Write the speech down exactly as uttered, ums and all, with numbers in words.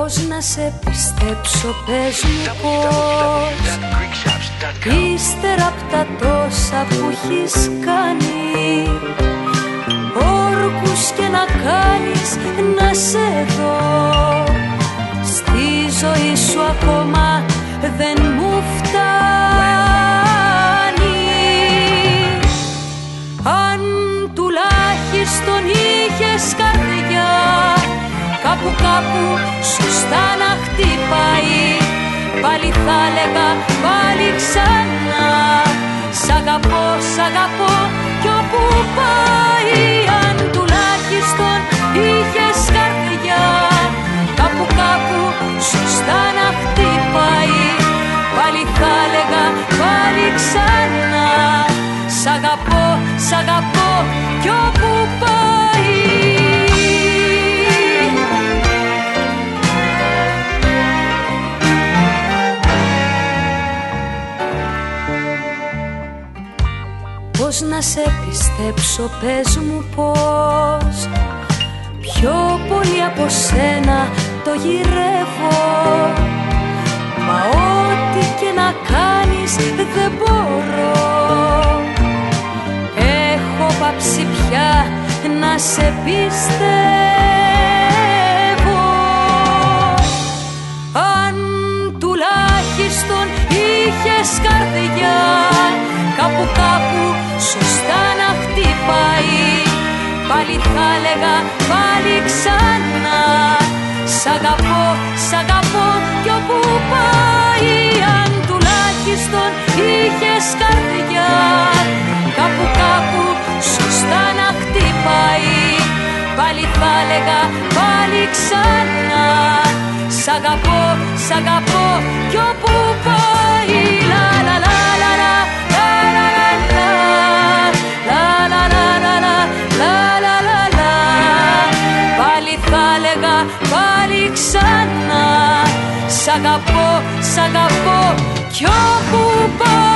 Πώς να σε πιστέψω, πες μου πώς, ύστερα απ' τα τόσα που έχεις κάνει, όρκους και να κάνεις να σε δω. Στη ζωή σου ακόμα δεν μου φτάνει. Αν τουλάχιστον είχες καρδιά, κάπου κάπου σωστά να χτυπάει, πάλι θα έλεγα πάλι ξανά, σ' αγαπώ, σ' αγαπώ κι όπου πάει. Αν τουλάχιστον είχες καρδιά, κάπου κάπου σωστά να χτυπάει, πάλι θα έλεγα πάλι ξανά, σ' αγαπώ, σ' αγαπώ κι όπου πάει. Πώς να σε πιστέψω, πες μου πώς, πιο πολύ από σένα το γυρεύω. Μα ό,τι και να κάνεις δεν μπορώ, έχω πάψει πια να σε πιστεύω. Αν τουλάχιστον είχες καρδιά, κάπου κάπου σωστά να χτυπάει, πάλι θα έλεγα πάλι ξανά, σ' αγαπώ, σ' αγαπώ κι όπου πάει. Αν τουλάχιστον είχες καρδιά, κάπου κάπου σωστά να χτυπάει, πάλι θα έλεγα πάλι ξανά, σ' αγαπώ, σ' αγαπώ κι όπου πάει. Λα λα λα λα λα. Πάλι ξανά, σ' αγαπώ, σ' αγαπώ κι όπου πάω.